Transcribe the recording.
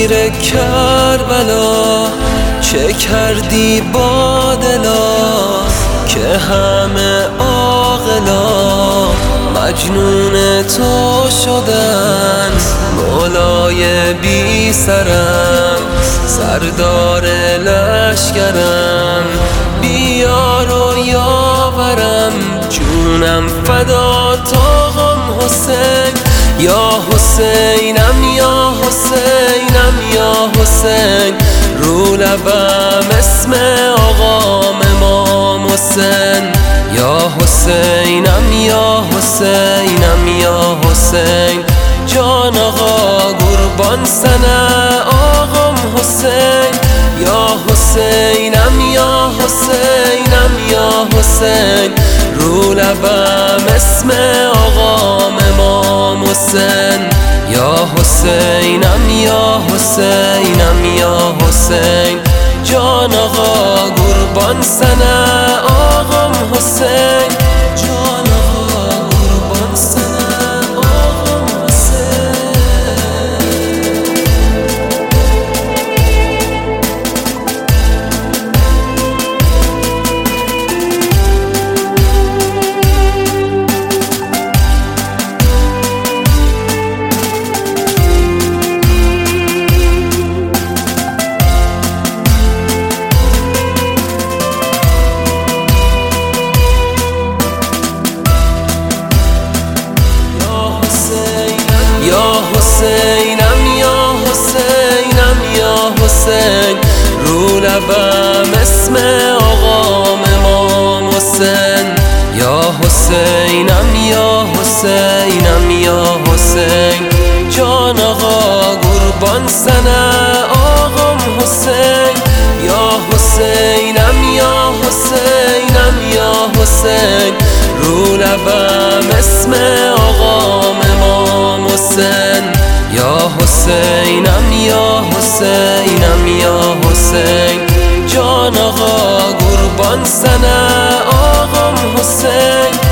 اسیر کربلا چه کردی با دلا که همه عاقلا مجنون تو شدن. مولای بی سرم سردار لشکرم بیار و یاورم جونم فدا تاغم حسین. یا حسینم یا حسینم یا حسین رو لبم اسم آقام امام حسین. یا حسینم یا حسینم یا حسین جان آقا قربان سنه آقام حسین. یا حسینم یا حسینم یا حسین رو لبم اسم آقام امام حسین. یا حسینم یا حسینم یا حسین جان آقا قربان سنه آقام حسین. جان آقا قربان سنه آقام حسین. یا حسینم یا حسینم یا حسین رو لبم اسم آقام امام حسین. یا حسینم یا حسینم یا حسین جان آقا قربان سنه آقام حسین. یا حسینم یا حسینم یا حسین رو لبم اسم آقام امام حسین. یا حسینم یا حسینم یا حسین جان آقا قربان سنه آقام حسین.